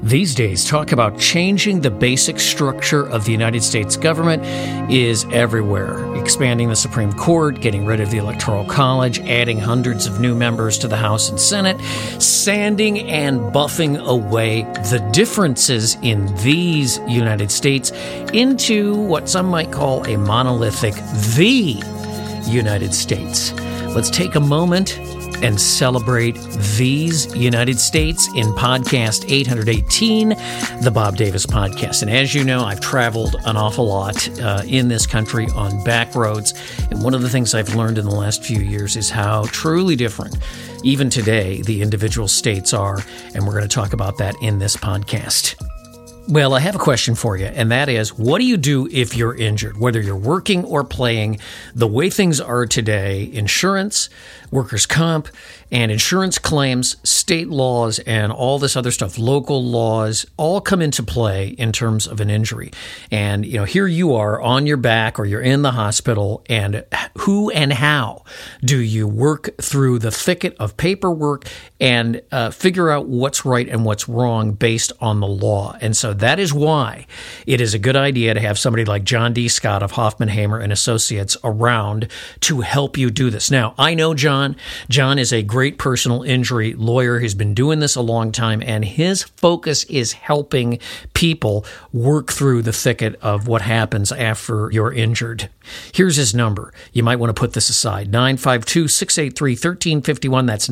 These days, talk about changing the basic structure of the United States government is everywhere. Expanding the Supreme Court, getting rid of the Electoral College, adding hundreds of new members to the House and Senate, sanding and buffing away the differences in these United States into what some might call a monolithic, the United States. Let's take a moment and celebrate these United States in podcast 818, the Bob Davis Podcast. And as you know, I've traveled an awful lot in this country on back roads. And one of the things I've learned in the last few years is how truly different, even today, the individual states are. And we're going to talk about that in this podcast. Well, I have a question for you, and that is, what do you do if you're injured? Whether you're working or playing, the way things are today, insurance, workers' comp, and insurance claims, state laws, and all this other stuff, local laws, all come into play in terms of an injury. And, here you are on your back or you're in the hospital, and who and how do you work through the thicket of paperwork and figure out what's right and what's wrong based on the law? And so that is why it is a good idea to have somebody like John D. Scott of Hoffman, Hamer and Associates around to help you do this. Now, I know John. John is a great personal injury lawyer. He's been doing this a long time, and his focus is helping people work through the thicket of what happens after you're injured. Here's his number. You might want to put this aside. 952-683-1351. That's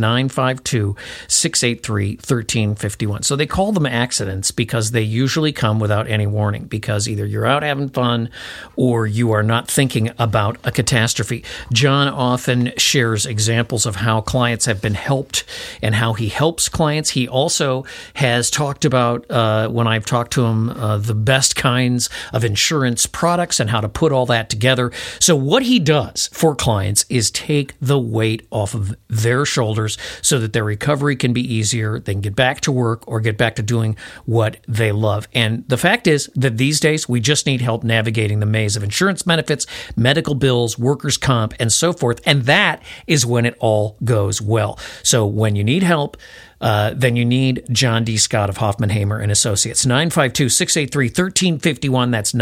952-683-1351. So they call them accidents because they usually come without any warning, because either you're out having fun or you are not thinking about a catastrophe. John often shares examples of how clients have been helped and how he helps clients. He also has talked about, when I've talked to him, the best kinds of insurance products and how to put all that together. So what he does for clients is take the weight off of their shoulders so that their recovery can be easier. They can get back to work or get back to doing what they love. And the fact is that these days we just need help navigating the maze of insurance benefits, medical bills, workers' comp, and so forth. And that is when it all goes well. So when you need help, then you need John D. Scott of Hoffman, Hamer and Associates. 952-683-1351. That's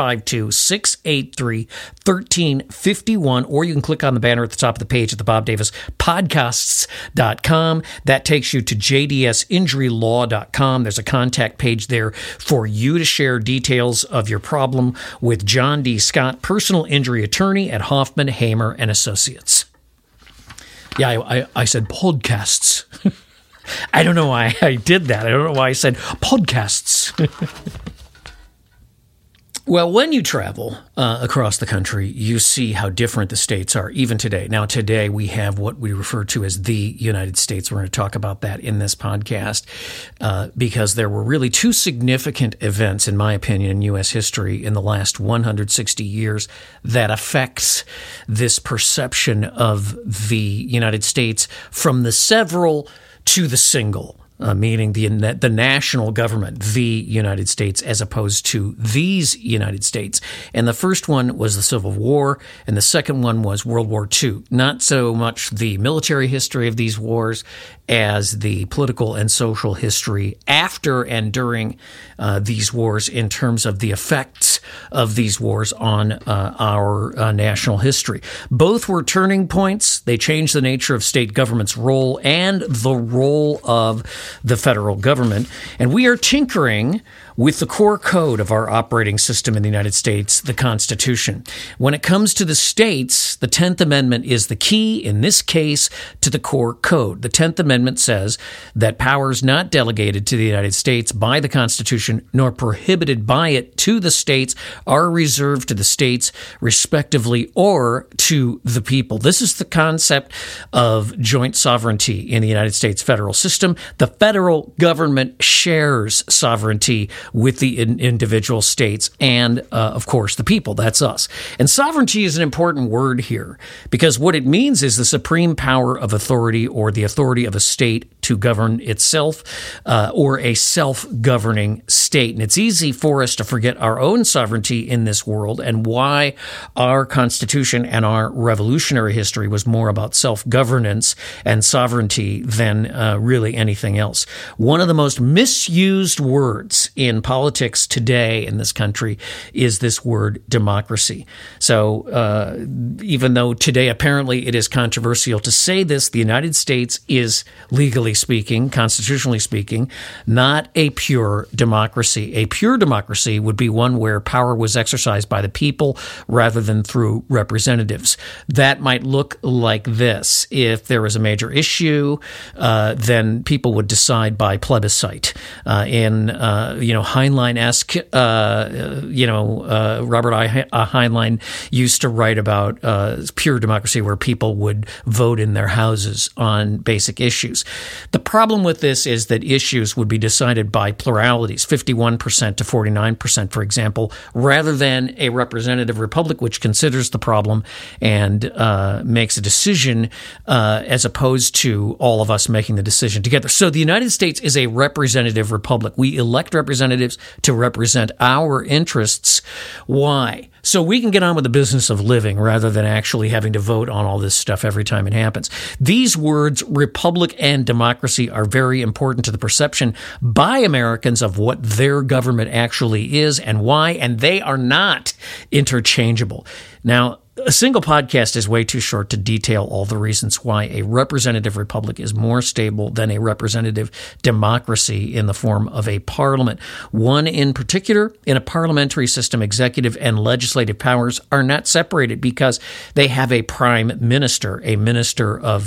952-683-1351. Or you can click on the banner at the top of the page at the BobDavisPodcasts.com. That takes you to jdsinjurylaw.com. There's a contact page there for you to share details of your problem with John D. Scott, personal injury attorney at Hoffman, Hamer and Associates. Yeah, I said podcasts. I don't know why I did that. I don't know why I said podcasts. Well, when you travel across the country, you see how different the states are, even today. Now, today we have what we refer to as the United States. We're going to talk about that in this podcast because there were really two significant events, in my opinion, in U.S. history in the last 160 years that affects this perception of the United States from the several to the single, meaning the national government, the United States, as opposed to these United States. And the first one was the Civil War, and the second one was World War II. Not so much the military history of these wars as the political and social history after and during these wars in terms of the effects of these wars on our national history. Both were turning points. They changed the nature of state government's role and the role of the federal government. And we are tinkering with the core code of our operating system in the United States, the Constitution. When it comes to the states, the 10th Amendment is the key, in this case, to the core code. The 10th Amendment says that powers not delegated to the United States by the Constitution nor prohibited by it to the states are reserved to the states respectively or to the people. This is the concept of joint sovereignty in the United States federal system. The federal government shares sovereignty with the individual states and, of course, the people. That's us. And sovereignty is an important word here because what it means is the supreme power of authority or the authority of a state to govern itself or a self-governing state. And it's easy for us to forget our own sovereignty in this world and why our Constitution and our revolutionary history was more about self-governance and sovereignty than really anything else. One of the most misused words in politics today in this country is this word democracy. So even though today apparently it is controversial to say this, the United States is, legally speaking, constitutionally speaking, not a pure democracy. A pure democracy would be one where power was exercised by the people rather than through representatives. That might look like this. If there was a major issue, then people would decide by plebiscite. In Heinlein-esque, Robert I. Heinlein used to write about pure democracy where people would vote in their houses on basic issues. The problem with this is that issues would be decided by pluralities, 51% to 49%, for example, rather than a representative republic which considers the problem and makes a decision as opposed to all of us making the decision together. So the United States is a representative republic. We elect representatives to represent our interests. Why? So we can get on with the business of living rather than actually having to vote on all this stuff every time it happens. These words, republic and democracy, are very important to the perception by Americans of what their government actually is and why, and they are not interchangeable. Now, a single podcast is way too short to detail all the reasons why a representative republic is more stable than a representative democracy in the form of a parliament. One in particular, in a parliamentary system, executive and legislative powers are not separated because they have a prime minister, a minister of,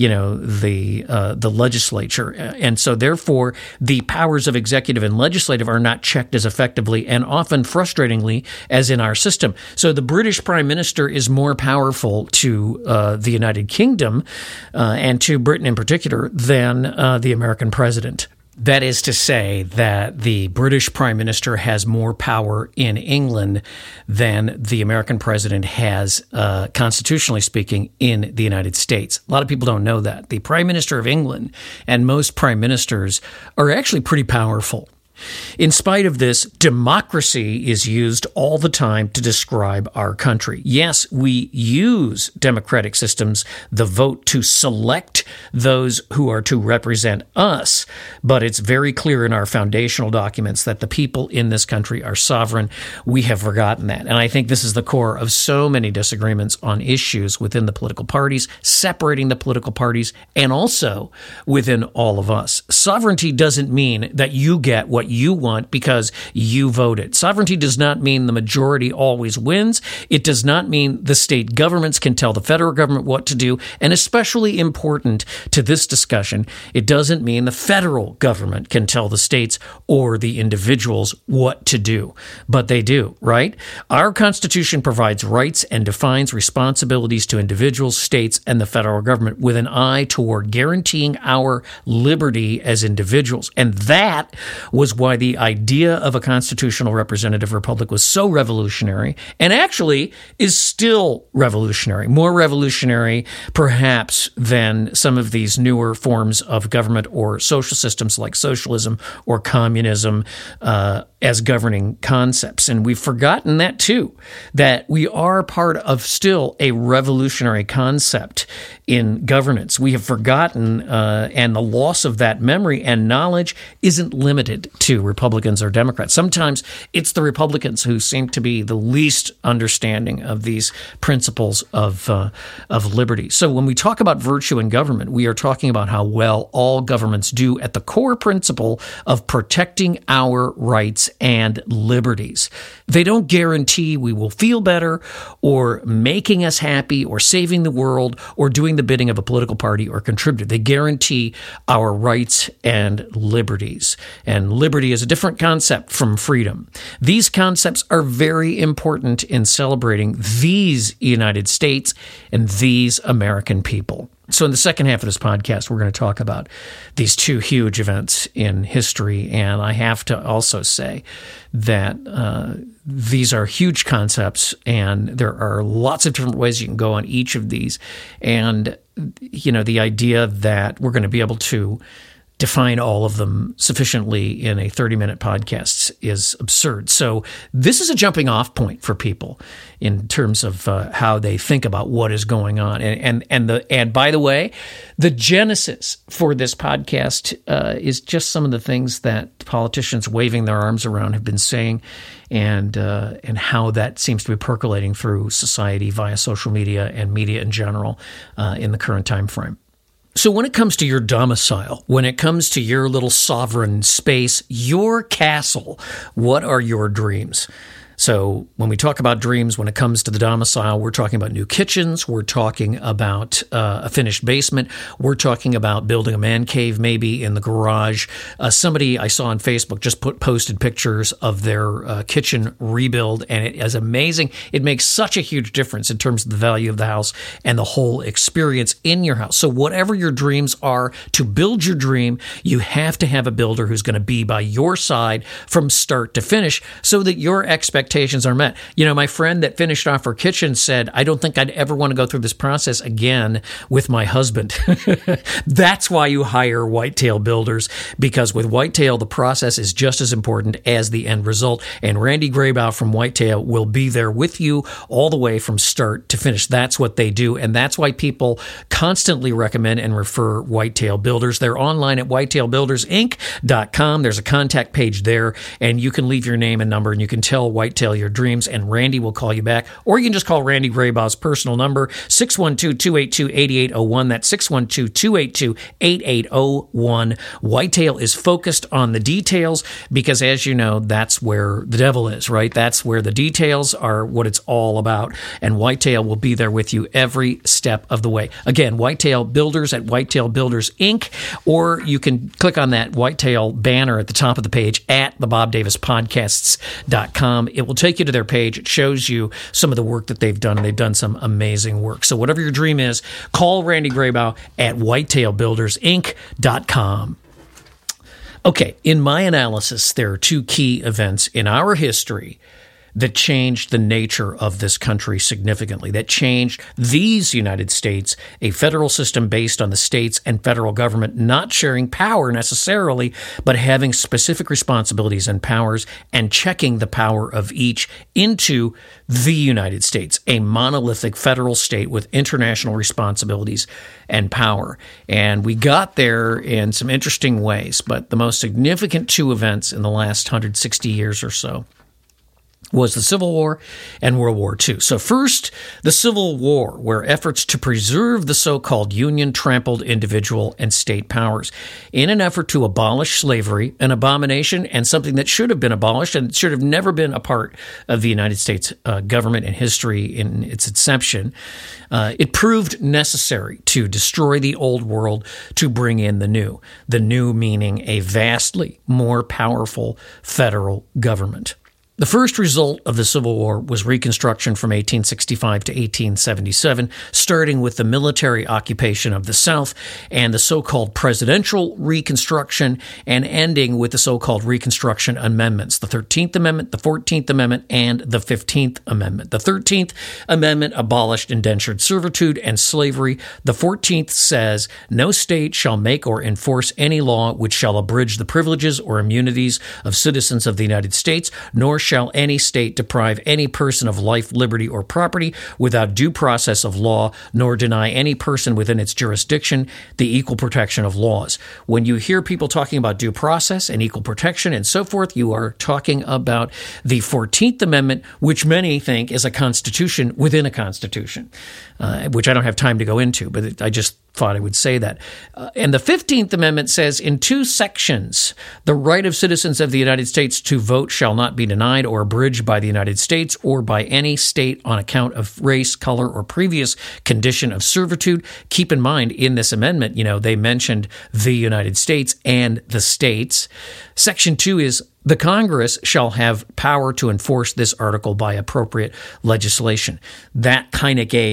the legislature. And so therefore, the powers of executive and legislative are not checked as effectively and often frustratingly as in our system. So the British prime minister is more powerful to the United Kingdom and to Britain in particular than the American president. That is to say that the British prime minister has more power in England than the American president has, constitutionally speaking, in the United States. A lot of people don't know that. The prime minister of England and most prime ministers are actually pretty powerful. In spite of this, democracy is used all the time to describe our country. Yes, we use democratic systems, the vote, to select those who are to represent us, but it's very clear in our foundational documents that the people in this country are sovereign. We have forgotten that. And I think this is the core of so many disagreements on issues within the political parties, separating the political parties, and also within all of us. Sovereignty doesn't mean that you get what you want because you voted. Sovereignty does not mean the majority always wins. It does not mean the state governments can tell the federal government what to do. And especially important to this discussion, it doesn't mean the federal government can tell the states or the individuals what to do. But they do, right? Our Constitution provides rights and defines responsibilities to individuals, states, and the federal government with an eye toward guaranteeing our liberty as individuals. And that was why the idea of a constitutional representative republic was so revolutionary and actually is still revolutionary, more revolutionary perhaps than some of these newer forms of government or social systems like socialism or communism as governing concepts. And we've forgotten that too, that we are part of still a revolutionary concept in governance. We have forgotten, and the loss of that memory and knowledge isn't limited to Republicans or Democrats. Sometimes it's the Republicans who seem to be the least understanding of these principles of liberty. So when we talk about virtue in government, we are talking about how well all governments do at the core principle of protecting our rights and liberties. They don't guarantee we will feel better or making us happy or saving the world or doing the bidding of a political party or contributor. They guarantee our rights and liberties. And liberty is a different concept from freedom. These concepts are very important in celebrating these United States and these American people. So in the second half of this podcast, we're going to talk about these two huge events in history. And I have to also say that these are huge concepts, and there are lots of different ways you can go on each of these. And, the idea that we're going to be able to define all of them sufficiently in a 30-minute podcast is absurd. So this is a jumping off point for people in terms of how they think about what is going on. And by the way, the genesis for this podcast is just some of the things that politicians waving their arms around have been saying, and how that seems to be percolating through society via social media and media in general in the current time frame. So when it comes to your domicile, when it comes to your little sovereign space, your castle, what are your dreams? So when we talk about dreams, when it comes to the domicile, we're talking about new kitchens. We're talking about a finished basement. We're talking about building a man cave maybe in the garage. Somebody I saw on Facebook just posted pictures of their kitchen rebuild, and it is amazing. It makes such a huge difference in terms of the value of the house and the whole experience in your house. So whatever your dreams are, to build your dream, you have to have a builder who's going to be by your side from start to finish so that your expectations are met. My friend that finished off her kitchen said, I don't think I'd ever want to go through this process again with my husband. That's why you hire Whitetail Builders, because with Whitetail, the process is just as important as the end result. And Randy Graybow from Whitetail will be there with you all the way from start to finish. That's what they do. And that's why people constantly recommend and refer Whitetail Builders. They're online at whitetailbuildersinc.com. There's a contact page there, and you can leave your name and number, and you can tell Whitetail your dreams, and Randy will call you back. Or you can just call Randy Graybow's personal number, 612-282-8801. That's 612-282-8801. Whitetail is focused on the details because, as you know, that's where the devil is, right? That's where the details are what it's all about. And Whitetail will be there with you every step of the way. Again, Whitetail Builders at Whitetail Builders Inc., or you can click on that Whitetail banner at the top of the page at thebobdavispodcasts.com. It will take you to their page. It shows you some of the work that they've done, and they've done some amazing work. So whatever your dream is, call Randy Graybow at whitetailbuildersinc.com. Okay, in my analysis, there are two key events in our history that changed the nature of this country significantly, that changed these United States, a federal system based on the states and federal government not sharing power necessarily, but having specific responsibilities and powers and checking the power of each into the United States, a monolithic federal state with international responsibilities and power. And we got there in some interesting ways, but the most significant two events in the last 160 years or so was the Civil War and World War II. So first, the Civil War, where efforts to preserve the so-called Union trampled individual and state powers in an effort to abolish slavery, an abomination and something that should have been abolished and should have never been a part of the United States government and history in its inception. It proved necessary to destroy the old world to bring in the new meaning a vastly more powerful federal government. The first result of the Civil War was Reconstruction from 1865 to 1877, starting with the military occupation of the South and the so-called presidential Reconstruction, and ending with the so-called Reconstruction Amendments, the 13th Amendment, the 14th Amendment, and the 15th Amendment. The 13th Amendment abolished indentured servitude and slavery. The 14th says, no state shall make or enforce any law which shall abridge the privileges or immunities of citizens of the United States, nor shall any state deprive any person of life, liberty, or property without due process of law, nor deny any person within its jurisdiction the equal protection of laws. When you hear people talking about due process and equal protection and so forth, you are talking about the 14th Amendment, which many think is a constitution within a constitution, which I don't have time to go into, but I just thought I would say that. And the 15th Amendment says, in two sections, the right of citizens of the United States to vote shall not be denied or abridged by the United States or by any state on account of race, color, or previous condition of servitude. Keep in mind, in this amendment, they mentioned the United States and the states. Section 2 is, the Congress shall have power to enforce this article by appropriate legislation. That kind of gave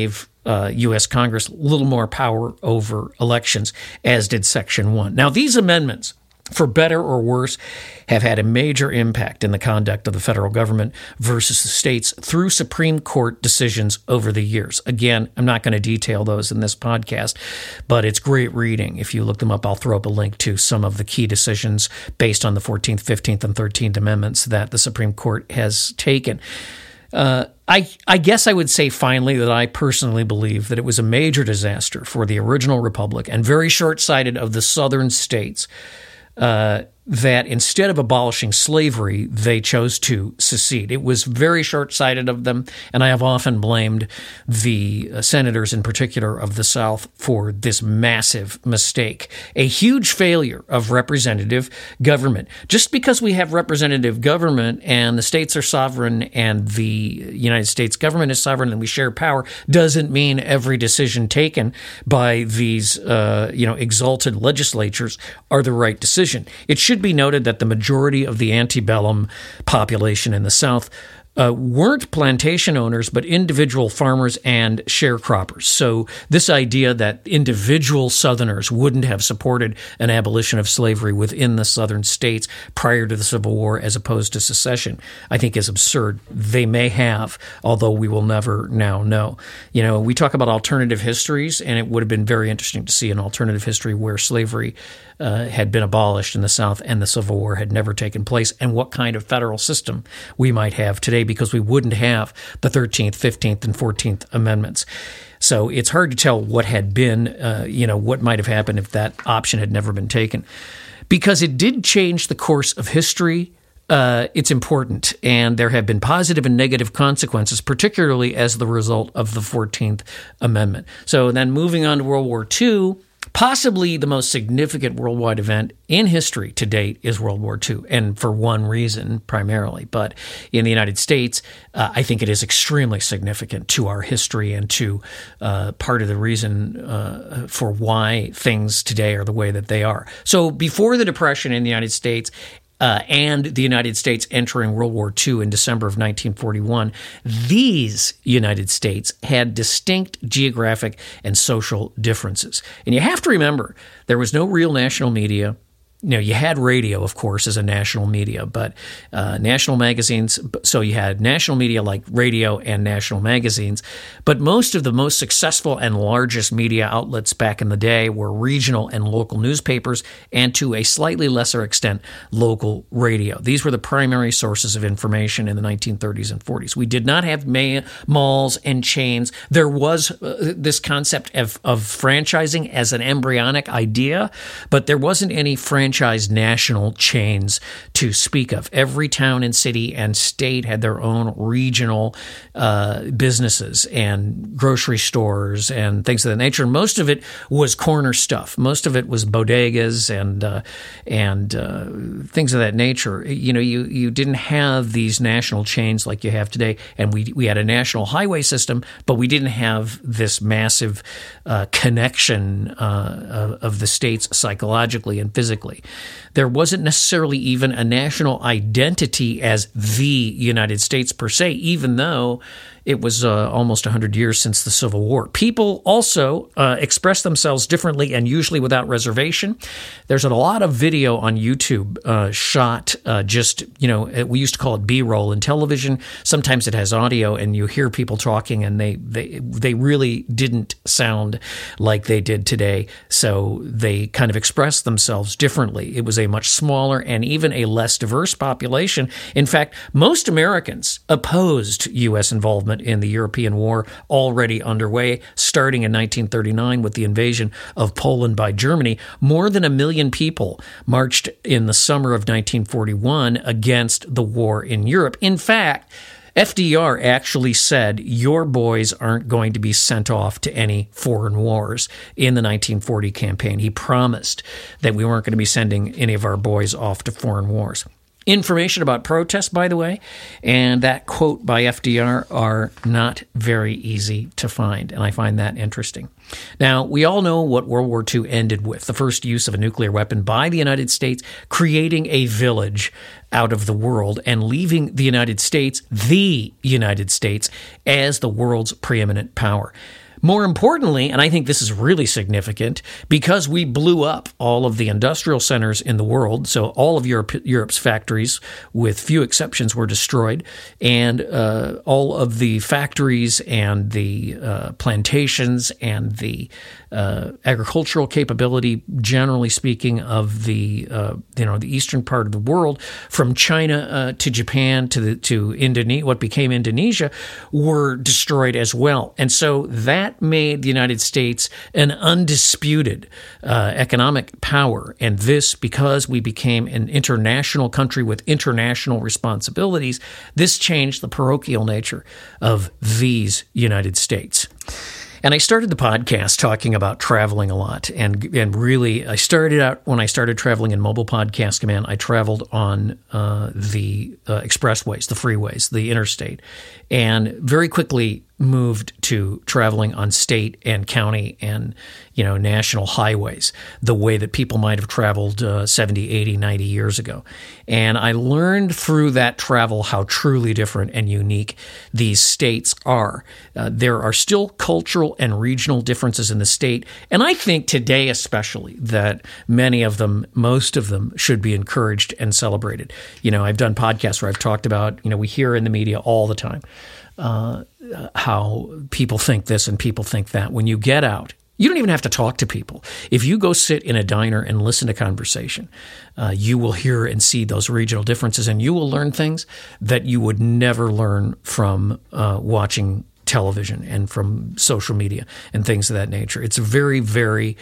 U.S. Congress a little more power over elections, as did Section 1. Now, these amendments, for better or worse, have had a major impact in the conduct of the federal government versus the states through Supreme Court decisions over the years. Again, I'm not going to detail those in this podcast, but it's great reading. If you look them up, I'll throw up a link to some of the key decisions based on the 14th, 15th, and 13th Amendments that the Supreme Court has taken. I guess I would say finally that I personally believe that it was a major disaster for the original republic and very short-sighted of the southern states that instead of abolishing slavery, they chose to secede. It was very short-sighted of them, and I have often blamed the senators in particular of the South for this massive mistake, a huge failure of representative government. Just because we have representative government and the states are sovereign and the United States government is sovereign and we share power doesn't mean every decision taken by these exalted legislatures are the right decision. It should be noted that the majority of the antebellum population in the South weren't plantation owners, but individual farmers and sharecroppers. So this idea that individual Southerners wouldn't have supported an abolition of slavery within the Southern states prior to the Civil War as opposed to secession, I think is absurd. They may have, although we will never now know. You know, we talk about alternative histories, and it would have been very interesting to see an alternative history where slavery had been abolished in the South and the Civil War had never taken place, and what kind of federal system we might have today, because we wouldn't have the 13th, 15th, and 14th Amendments. So it's hard to tell what had been, what might have happened if that option had never been taken. Because it did change the course of history, it's important, and there have been positive and negative consequences, particularly as the result of the 14th Amendment. So then moving on to World War II, possibly the most significant worldwide event in history to date is World War II, and for one reason primarily. But in the United States, I think it is extremely significant to our history and to part of the reason for why things today are the way that they are. So before the Depression in the United States, and the United States entering World War II in December of 1941, these United States had distinct geographic and social differences. And you have to remember, there was no real national media. You had radio, of course, as a national media, but national magazines. So you had national media like radio and national magazines. But most of the most successful and largest media outlets back in the day were regional and local newspapers, and to a slightly lesser extent, local radio. These were the primary sources of information in the 1930s and 40s. We did not have malls and chains. There was this concept of franchising as an embryonic idea, but there wasn't any franchised national chains to speak of. Every town and city and state had their own regional businesses and grocery stores and things of that nature. And most of it was corner stuff. Most of it was bodegas and things of that nature. You didn't have these national chains like you have today. And we had a national highway system, but we didn't have this massive connection of the states psychologically and physically. There wasn't necessarily even a national identity as the United States per se, even though it was almost 100 years since the Civil War. People also express themselves differently and usually without reservation. There's a lot of video on YouTube shot we used to call it B-roll in television. Sometimes it has audio and you hear people talking and they really didn't sound like they did today. So they kind of expressed themselves differently. It was a much smaller and even a less diverse population. In fact, most Americans opposed U.S. involvement in the European War already underway, starting in 1939 with the invasion of Poland by Germany. More than 1 million people marched in the summer of 1941 against the war in Europe. In fact, FDR actually said, your boys aren't going to be sent off to any foreign wars in the 1940 campaign. He promised that we weren't going to be sending any of our boys off to foreign wars. Information about protests, by the way, and that quote by FDR are not very easy to find, and I find that interesting. Now, we all know what World War II ended with, the first use of a nuclear weapon by the United States, creating a village out of the world and leaving the United States, as the world's preeminent power. More importantly, and I think this is really significant, because we blew up all of the industrial centers in the world, so all of Europe's factories, with few exceptions, were destroyed, and all of the factories and the plantations and the agricultural capability, generally speaking, of the the eastern part of the world, from China to Japan to Indonesia, what became Indonesia, were destroyed as well. And so that made the United States an undisputed economic power. And this, because we became an international country with international responsibilities, this changed the parochial nature of these United States. And I started the podcast talking about traveling a lot. And really, I started out, when I started traveling in Mobile Podcast Command, I traveled on the expressways, the freeways, the interstate, and very quickly moved to traveling on state and county and, national highways, the way that people might have traveled 70, 80, 90 years ago. And I learned through that travel how truly different and unique these states are. There are still cultural and regional differences in the state, and I think today especially that many of them, most of them, should be encouraged and celebrated. I've done podcasts where I've talked about, we hear in the media all the time how people think this and people think that. When you get out, you don't even have to talk to people. If you go sit in a diner and listen to conversation, you will hear and see those regional differences, and you will learn things that you would never learn from watching television and from social media and things of that nature. It's very, very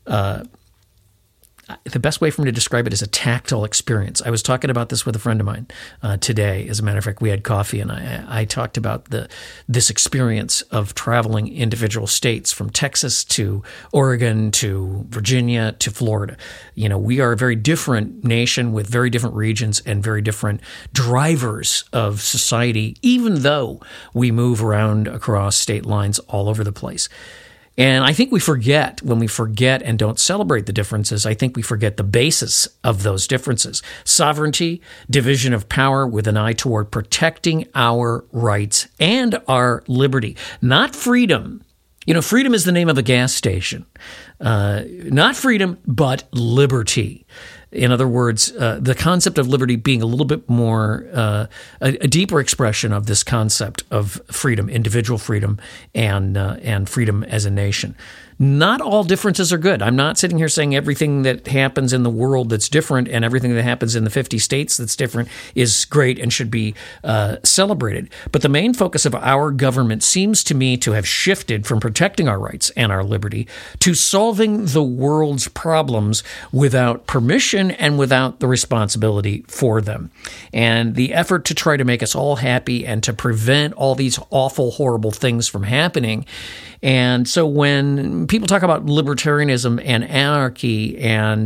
the best way for me to describe it is a tactile experience. I was talking about this with a friend of mine today. As a matter of fact, we had coffee, and I talked about this experience of traveling individual states, from Texas to Oregon to Virginia to Florida. We are a very different nation with very different regions and very different drivers of society, even though we move around across state lines all over the place. And I think when we forget and don't celebrate the differences, I think we forget the basis of those differences. Sovereignty, division of power with an eye toward protecting our rights and our liberty, not freedom. Freedom is the name of a gas station. Not freedom, but liberty. In other words, the concept of liberty being a little bit more, a deeper expression of this concept of freedom, individual freedom, and freedom as a nation. Not all differences are good. I'm not sitting here saying everything that happens in the world that's different and everything that happens in the 50 states that's different is great and should be celebrated. But the main focus of our government seems to me to have shifted from protecting our rights and our liberty to solving the world's problems without permission and without the responsibility for them. And the effort to try to make us all happy and to prevent all these awful, horrible things from happening. And so when people talk about libertarianism and anarchy and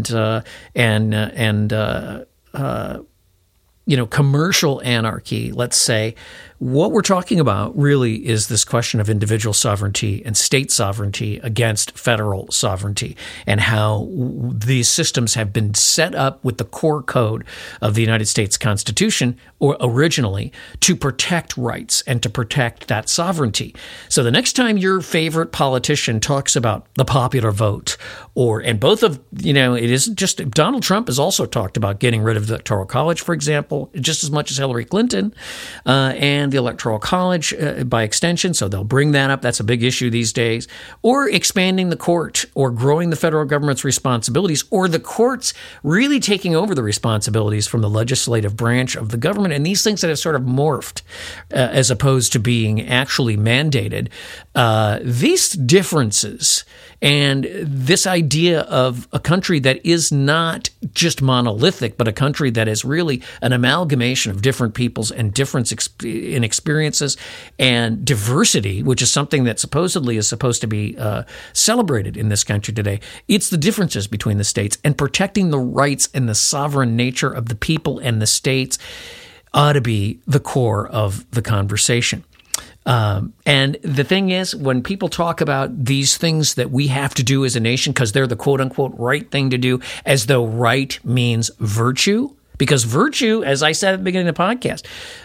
commercial anarchy, let's say, what we're talking about really is this question of individual sovereignty and state sovereignty against federal sovereignty, and how these systems have been set up with the core code of the United States Constitution, or originally, to protect rights and to protect that sovereignty. So the next time your favorite politician talks about the popular vote, it isn't just, Donald Trump has also talked about getting rid of the Electoral College, for example, just as much as Hillary Clinton, and the Electoral College by extension, so they'll bring that up. That's a big issue these days. Or expanding the court, or growing the federal government's responsibilities, or the courts really taking over the responsibilities from the legislative branch of the government. And these things that have sort of morphed as opposed to being actually mandated, these differences and this idea of a country that is not just monolithic, but a country that is really an amalgamation of different peoples and difference in experiences and diversity, which is something that supposedly is supposed to be celebrated in this country today. It's the differences between the states, and protecting the rights and the sovereign nature of the people and the states ought to be the core of the conversation. And the thing is, when people talk about these things that we have to do as a nation because they're the quote unquote right thing to do, as though right means virtue, Because virtue, as I said at the beginning of the podcast,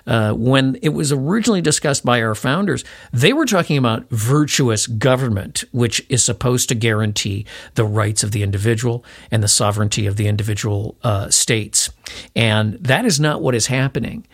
when it was originally discussed by our founders, they were talking about virtuous government, which is supposed to guarantee the rights of the individual and the sovereignty of the individual states. And that is not what is happening.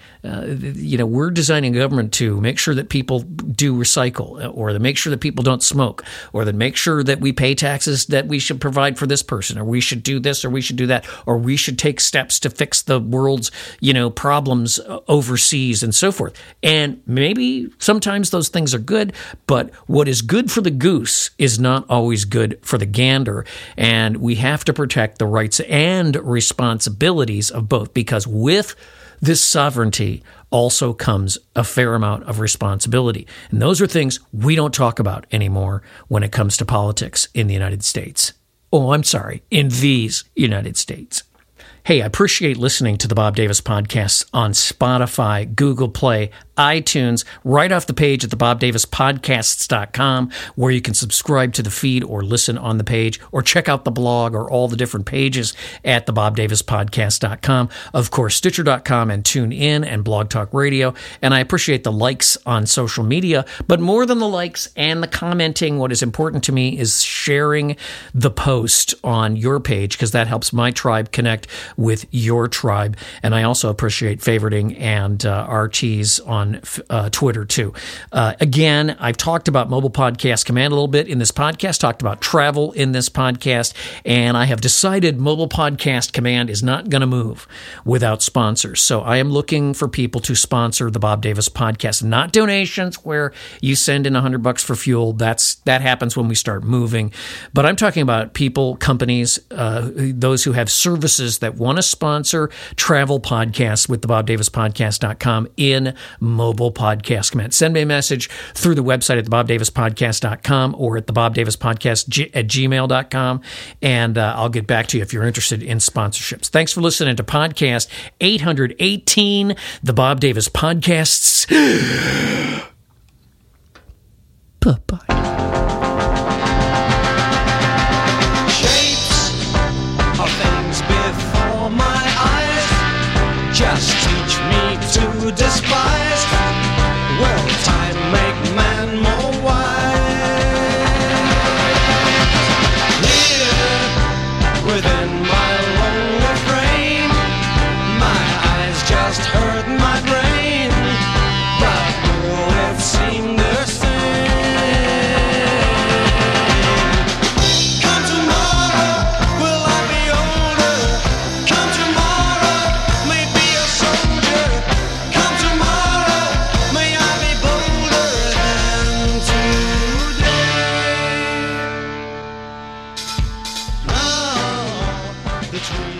We're designing government to make sure that people do recycle, or to make sure that people don't smoke, or to make sure that we pay taxes that we should provide for this person, or we should do this, or we should do that, or we should take steps to fix the world's, problems overseas and so forth. And maybe sometimes those things are good, but what is good for the goose is not always good for the gander. And we have to protect the rights and responsibilities of both, because with this sovereignty also comes a fair amount of responsibility. And those are things we don't talk about anymore when it comes to politics in the United States. Oh, I'm sorry, in these United States. Hey, I appreciate listening to the Bob Davis Podcast on Spotify, Google Play, iTunes, right off the page at thebobdavispodcasts.com, where you can subscribe to the feed or listen on the page, or check out the blog or all the different pages at thebobdavispodcast.com. Of course, Stitcher.com and TuneIn and Blog Talk Radio. And I appreciate the likes on social media, but more than the likes and the commenting, what is important to me is sharing the post on your page, because that helps my tribe connect with your tribe. And I also appreciate favoriting and RTs on Twitter too. Again, I've talked about Mobile Podcast Command a little bit in this podcast, talked about travel in this podcast, and I have decided Mobile Podcast Command is not going to move without sponsors. So I am looking for people to sponsor the Bob Davis Podcast, not donations where you send in $100 for fuel. That happens when we start moving. But I'm talking about people, companies, those who have services that want to sponsor travel podcasts with the BobDavisPodcast.com in Mobile Podcast Command. Send me a message through the website at thebobdavispodcast.com or at thebobdavispodcast@gmail.com, and I'll get back to you if you're interested in sponsorships. Thanks for listening to podcast 818, the Bob Davis Podcasts. Bye-bye. Just teach me to despise. Will time make man more wise? Here, within my lonely frame, my eyes just hurt my brain, but will it seem the same? Come tomorrow, will I be older? Come tomorrow, maybe a soldier. Come tomorrow, may I be bolder than today. Now the tree